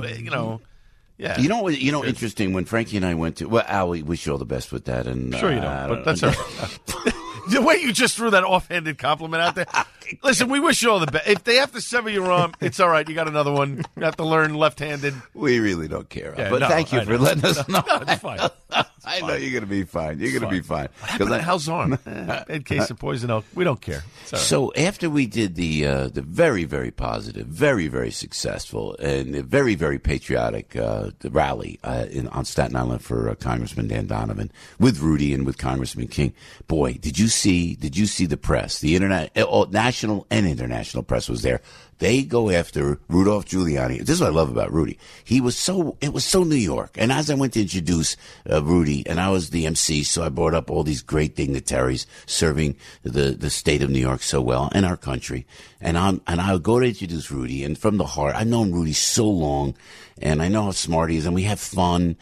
yeah. You know, interesting. When Frankie and I went to Al, we wish you all the best with that. And Sure you don't, but that's all right. The way you just threw that offhanded compliment out there. Listen, we wish you all the best. If they have to sever your arm, it's all right. You got another one. You have to learn left-handed. We really don't care. Yeah, but thank you for letting us know. No, it's fine. I know you're going to be fine. You're going to be fine. What happened to Hal's arm? In case of poison oak. We don't care. So after we did the very, very positive, very, very successful, and very, very patriotic the rally on Staten Island for Congressman Dan Donovan with Rudy and with Congressman King, boy, did you see the press? The internet, national and international press was there. They go after Rudolph Giuliani. This is what I love about Rudy. It was so New York. And as I went to introduce Rudy, and I was the MC, so I brought up all these great dignitaries serving the state of New York so well and our country. And I would go to introduce Rudy, and from the heart, I've known Rudy so long, and I know how smart he is, and we have fun.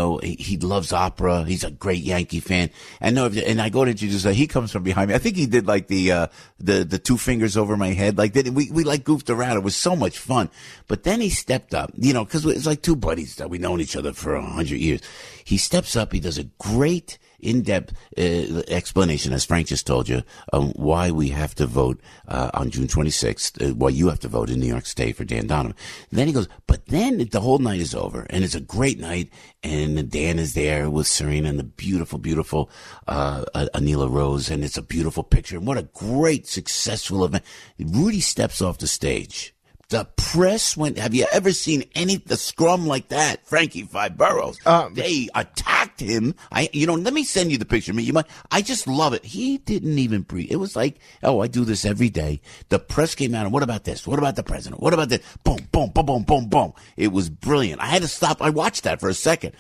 He loves opera. He's a great Yankee fan. And I go to introduce he comes from behind me. I think he did like the two fingers over my head. Like we like goofed around. It was so much fun. But then he stepped up, because it's like two buddies that we've known each other for 100 years. He steps up. He does a great in-depth explanation, as Frank just told you, why we have to vote on June 26th, why you have to vote in New York State for Dan Donovan. And then he goes, but then the whole night is over, and it's a great night, and Dan is there with Serena and the beautiful, beautiful Anila Rose, and it's a beautiful picture. And what a great, successful event. Rudy steps off the stage. The press went, have you ever seen the scrum like that? Frankie Five Boroughs. They attacked him. Let me send you the picture. I just love it. He didn't even breathe. It was like, I do this every day. The press came out and what about this? What about the president? What about this? Boom, boom, boom, boom, boom, boom. It was brilliant. I had to stop. I watched that for a second.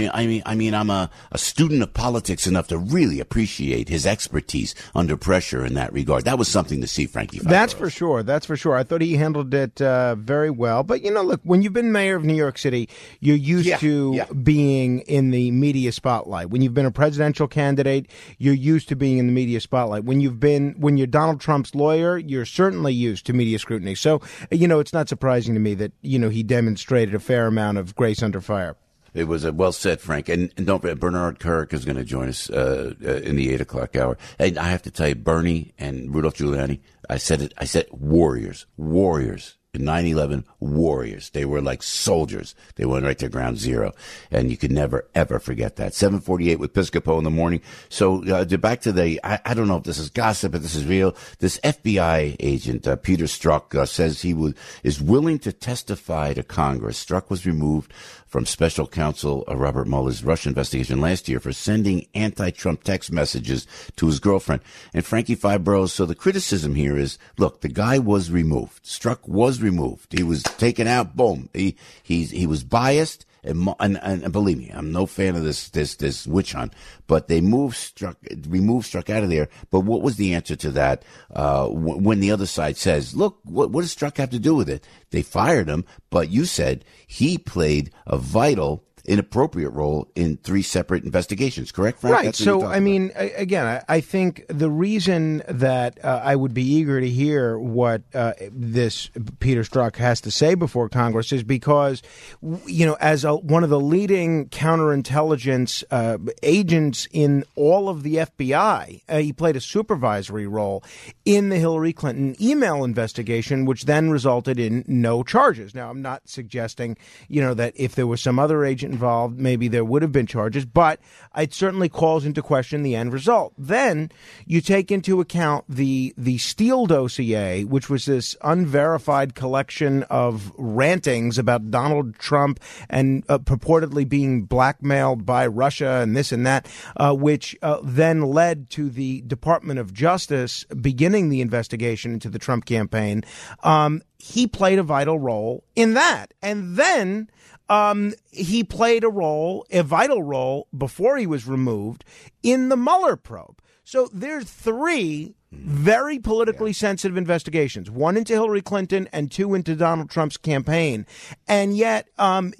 I'm a student of politics enough to really appreciate his expertise under pressure in that regard. That was something to see, Frankie Five That's Boroughs. That's for sure. I thought he handled it very well. But, look, when you've been mayor of New York City, you're used to being in the media spotlight. When you've been a presidential candidate, you're used to being in the media spotlight. When you're Donald Trump's lawyer, you're certainly used to media scrutiny. So, it's not surprising to me that, he demonstrated a fair amount of grace under fire. It was well said, Frank. And don't forget, Bernard Kerik is going to join us in the 8 o'clock hour. And I have to tell you, Bernie and Rudolph Giuliani, I said warriors. In 9/11, warriors. They were like soldiers. They went right to ground zero. And you could never, ever forget that. 7:48 with Piscopo in the morning. So back to I don't know if this is gossip, but this is real. This FBI agent, Peter Strzok, says he is willing to testify to Congress. Strzok was removed from Special Counsel Robert Mueller's Russia investigation last year for sending anti-Trump text messages to his girlfriend. And Frankie Five Boroughs, so the criticism here is, look, the guy was removed. Strzok was removed. He was taken out. Boom. He was biased. And believe me, I'm no fan of this witch hunt, but they removed Strzok out of there. But what was the answer to that? When the other side says, look, what does Strzok have to do with it? They fired him, but you said he played a vital, inappropriate role in 3 separate investigations, correct, Frank? Right. So, I mean, again, I think the reason that I would be eager to hear what this Peter Strzok has to say before Congress is because, as one of the leading counterintelligence agents in all of the FBI, he played a supervisory role in the Hillary Clinton email investigation, which then resulted in no charges. Now, I'm not suggesting, that if there was some other agent involved, maybe there would have been charges, but it certainly calls into question the end result. Then you take into account the Steele dossier, which was this unverified collection of rantings about Donald Trump and purportedly being blackmailed by Russia and this and that, which then led to the Department of Justice beginning the investigation into the Trump campaign. He played a vital role in that. And then he played a vital role before he was removed in the Mueller probe. So there's 3 very politically sensitive investigations, 1 into Hillary Clinton and 2 into Donald Trump's campaign. And yet 1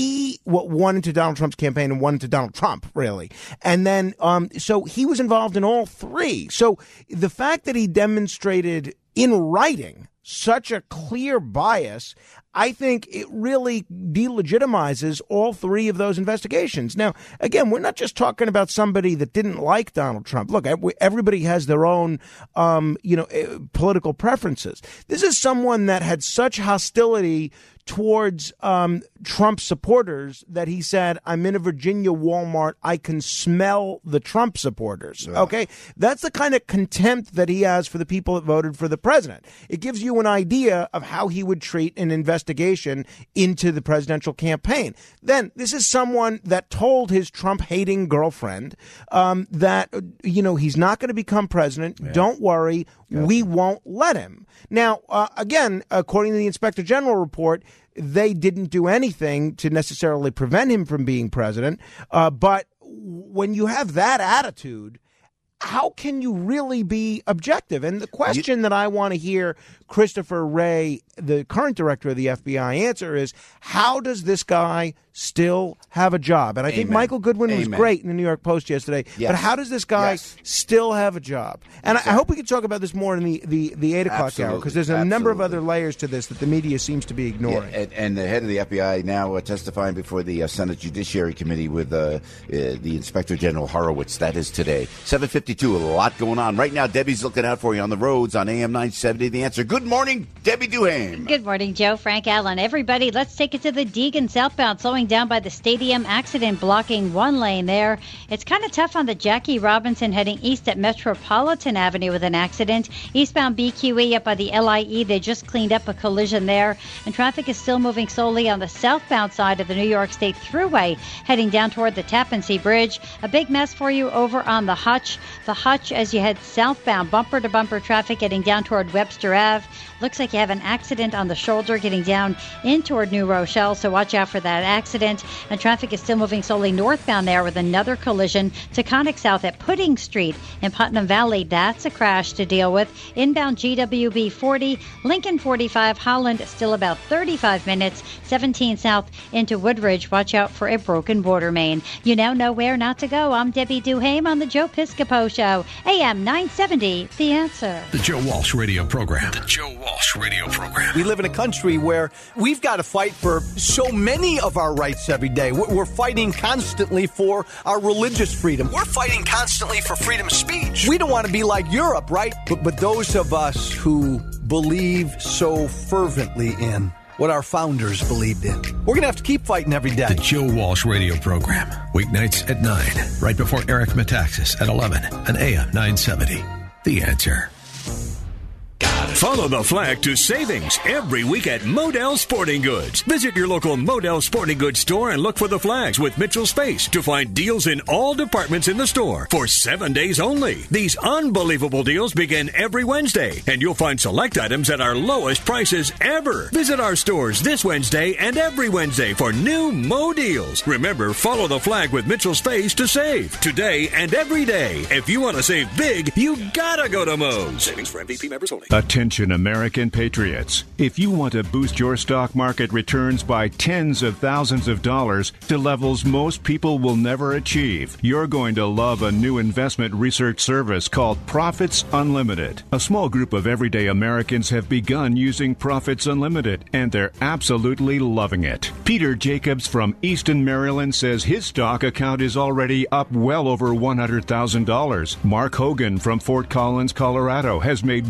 into Donald Trump's campaign and 1 into Donald Trump, really. And then so he was involved in all 3. So the fact that he demonstrated in writing such a clear bias, I think it really delegitimizes all 3 of those investigations. Now, again, we're not just talking about somebody that didn't like Donald Trump. Look, everybody has their own, political preferences. This is someone that had such hostility towards Trump supporters that he said, I'm in a Virginia Walmart. I can smell the Trump supporters. Yeah. Okay. That's the kind of contempt that he has for the people that voted for the president. It gives you an idea of how he would treat an investigation into the presidential campaign. Then this is someone that told his Trump hating girlfriend that, he's not going to become president. Yeah. Don't worry. Yeah. We won't let him. Now, again, according to the Inspector General report, they didn't do anything to necessarily prevent him from being president. But when you have that attitude, how can you really be objective? And the question that I want to hear Christopher Wray, the current director of the FBI, answer is, how does this guy still have a job? And I think Michael Goodwin was great in the New York Post yesterday. Yes. But how does this guy still have a job? And I hope we can talk about this more in the 8 o'clock hour, because there's a number of other layers to this that the media seems to be ignoring. Yeah, and the head of the FBI now testifying before the Senate Judiciary Committee with the Inspector General Horowitz. That is today. 7:52, a lot going on. Right now, Debbie's looking out for you on the roads on AM 970. The Answer. Good morning, Debbie Duhame. Good morning, Joe, Frank Allen. Everybody, let's take it to the Deegan southbound, slowing down by the stadium. Accident blocking 1 lane there. It's kind of tough on the Jackie Robinson heading east at Metropolitan Avenue with an accident. Eastbound BQE up by the LIE. They just cleaned up a collision there. And traffic is still moving slowly on the southbound side of the New York State Thruway, heading down toward the Tappan Zee Bridge. A big mess for you over on the Hutch. The Hutch as you head southbound, bumper-to-bumper traffic getting down toward Webster Ave. Looks like you have an accident on the shoulder getting down in toward New Rochelle, so watch out for that accident. And traffic is still moving slowly northbound there with another collision. Taconic South at Pudding Street in Putnam Valley. That's a crash to deal with. Inbound GWB 40, Lincoln 45, Holland still about 35 minutes. 17 South into Woodridge. Watch out for a broken border main. You now know where not to go. I'm Debbie Duhame on the Joe Piscopo Show. AM 970, The Answer. The Joe Walsh Radio Program. The Joe Walsh Radio Program. We live in a country where we've got to fight for so many of our rights every day. We're fighting constantly for our religious freedom. We're fighting constantly for freedom of speech. We don't want to be like Europe, right? But those of us who believe so fervently in what our founders believed in, we're going to have to keep fighting every day. The Joe Walsh Radio Program. Weeknights at 9, right before Eric Metaxas at 11 on AM 970. The Answer. Gotta Follow the flag to savings every week at Modell Sporting Goods. Visit your local Modell Sporting Goods store and look for the flags with Mitchell Space to find deals in all departments in the store for 7 days only. These unbelievable deals begin every Wednesday, and you'll find select items at our lowest prices ever. Visit our stores this Wednesday and every Wednesday for new Mo deals. Remember, follow the flag with Mitchell Space to save today and every day. If you want to save big, you gotta go to Mo's. Savings for MVP members only. Attention, American patriots. If you want to boost your stock market returns by tens of thousands of dollars to levels most people will never achieve, you're going to love a new investment research service called Profits Unlimited. A small group of everyday Americans have begun using Profits Unlimited, and they're absolutely loving it. Peter Jacobs from Easton, Maryland says his stock account is already up well over $100,000. Mark Hogan from Fort Collins, Colorado has made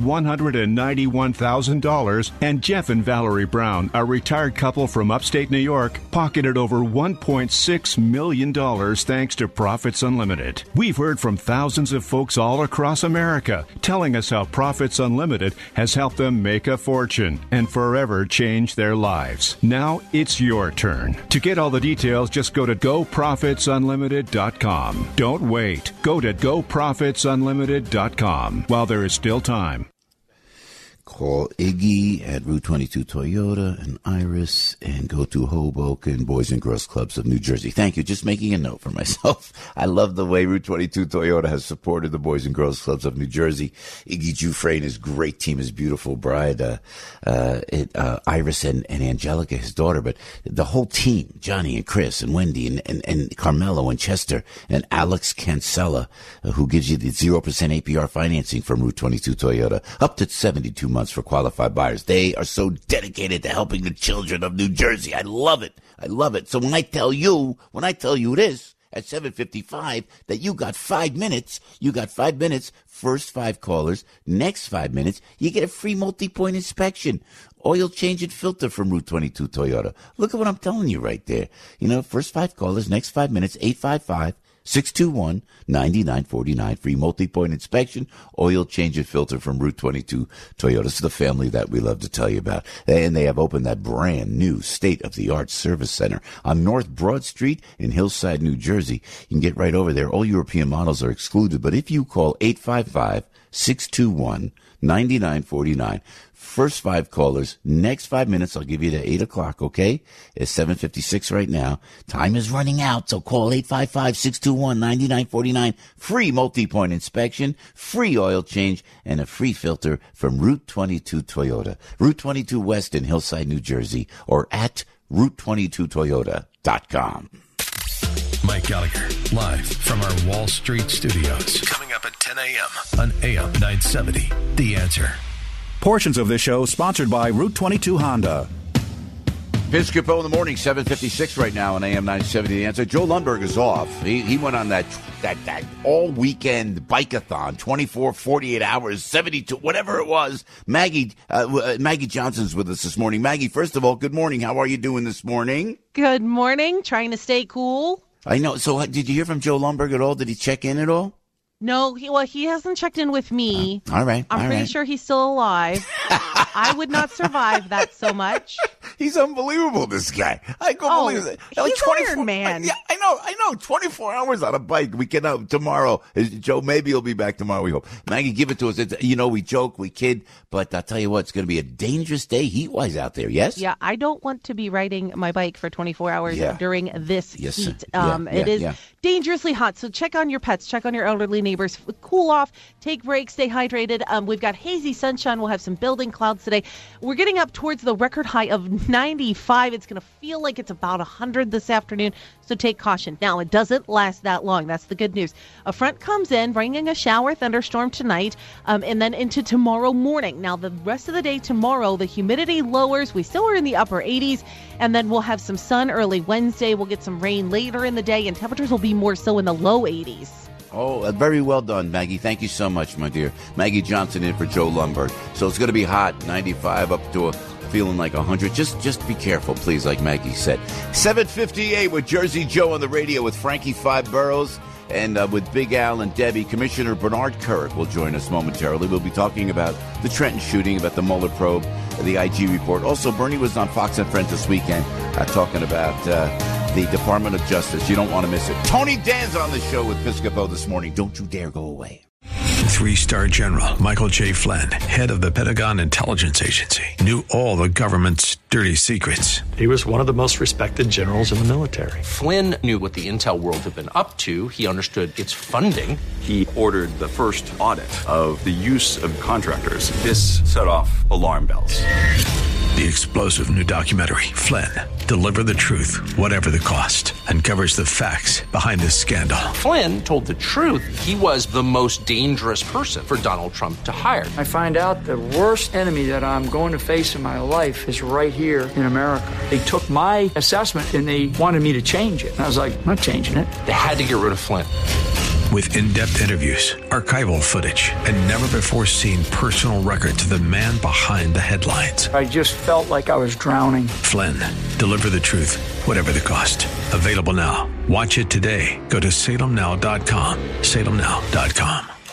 $191,000, and Jeff and Valerie Brown, a retired couple from upstate New York, pocketed over $1.6 million thanks to Profits Unlimited. We've heard from thousands of folks all across America telling us how Profits Unlimited has helped them make a fortune and forever change their lives. Now it's your turn. To get all the details, just go to GoProfitsUnlimited.com. Don't wait. Go to GoProfitsUnlimited.com while there is still time. Call Iggy at Route 22 Toyota and Iris, and go to Hoboken Boys and Girls Clubs of New Jersey. Thank you. Just making a note for myself. I love the way Route 22 Toyota has supported the Boys and Girls Clubs of New Jersey. Iggy Jufre and his great team, his beautiful bride, Iris and Angelica, his daughter, but the whole team, Johnny and Chris and Wendy and Carmelo and Chester and Alex Cancella, who gives you the 0% APR financing from Route 22 Toyota, up to 72 months for qualified buyers. They are so dedicated to helping the children of New Jersey. I love it. I love it. So when I tell you this at 7:55 that you got 5 minutes, first 5 callers, next 5 minutes, you get a free multi-point inspection. Oil change and filter from Route 22 Toyota. Look at what I'm telling you right there. First 5 callers, next 5 minutes, 855-621-9949. Free multi-point inspection, oil change and filter from Route 22 Toyota. This is the family that we love to tell you about. And they have opened that brand new state-of-the-art service center on North Broad Street in Hillside, New Jersey. You can get right over there. All European models are excluded, but if you call 855-621-9949, first 5 callers, next 5 minutes, I'll give you to 8 o'clock, okay? It's 7:56 right now. Time is running out, so call 855-621-9949. Free multi-point inspection, free oil change, and a free filter from Route 22 Toyota. Route 22 West in Hillside, New Jersey, or at Route22Toyota.com. Mike Gallagher, live from our Wall Street studios. Coming up at 10 a.m. on AM 970. The Answer. Portions of this show sponsored by Route 22 Honda. Vince Capo in the morning, 7:56 right now on AM 970. The Answer. Joe Lundberg is off. He went on that all-weekend bike-a-thon, 24, 48 hours, 72, whatever it was. Maggie Johnson's with us this morning. Maggie, first of all, good morning. How are you doing this morning? Good morning. Trying to stay cool. I know. So did you hear from Joe Lundberg at all? Did he check in at all? No, he hasn't checked in with me. All right. I'm pretty sure he's still alive. I would not survive that so much. He's unbelievable, this guy. I can't believe it. He's Iron Man. Yeah, I know. 24 hours on a bike. We can tomorrow. Joe, maybe he'll be back tomorrow, we hope. Maggie, give it to us. We joke, we kid, but I'll tell you what, it's going to be a dangerous day heat-wise out there, yes? Yeah, I don't want to be riding my bike for 24 hours during this heat. It is dangerously hot, so check on your pets, check on your elderly neighbors, cool off, take breaks, stay hydrated. We've got hazy sunshine. We'll have some building clouds today. We're getting up towards the record high of 95. It's going to feel like it's about 100 this afternoon, so take caution. Now, it doesn't last that long. That's the good news. A front comes in, bringing a shower, thunderstorm tonight, and then into tomorrow morning. Now, the rest of the day tomorrow, the humidity lowers. We still are in the upper 80s, and then we'll have some sun early Wednesday. We'll get some rain later in the day, and temperatures will be more so in the low 80s. Oh, very well done, Maggie. Thank you so much, my dear. Maggie Johnson in for Joe Lundberg. So it's going to be hot, 95 up to feeling like 100. Just be careful, please, like Maggie said. 7:58 with Jersey Joe on the radio with Frankie Five Boroughs. And with Big Al and Debbie, Commissioner Bernard Kerik will join us momentarily. We'll be talking about the Trenton shooting, about the Mueller probe, the IG report. Also, Bernie was on Fox and Friends this weekend talking about the Department of Justice. You don't want to miss it. Tony Dan's on the show with Piscopo this morning. Don't you dare go away. 3-star General Michael J. Flynn, head of the Pentagon Intelligence Agency, knew all the government's dirty secrets. He was one of the most respected generals in the military. Flynn knew what the intel world had been up to. He understood its funding. He ordered the first audit of the use of contractors. This set off alarm bells. The explosive new documentary, Flynn, Deliver the Truth, Whatever the Cost, uncovers the facts behind this scandal. Flynn told the truth. He was the most dangerous person for Donald Trump to hire. I find out the worst enemy that I'm going to face in my life is right here in America. They took my assessment and they wanted me to change it. And I was like, I'm not changing it. They had to get rid of Flynn. With in-depth interviews, archival footage, and never-before-seen personal records of the man behind the headlines. I just felt like I was drowning. Flynn, Deliver the Truth, Whatever the Cost. Available now. Watch it today. Go to salemnow.com. salemnow.com.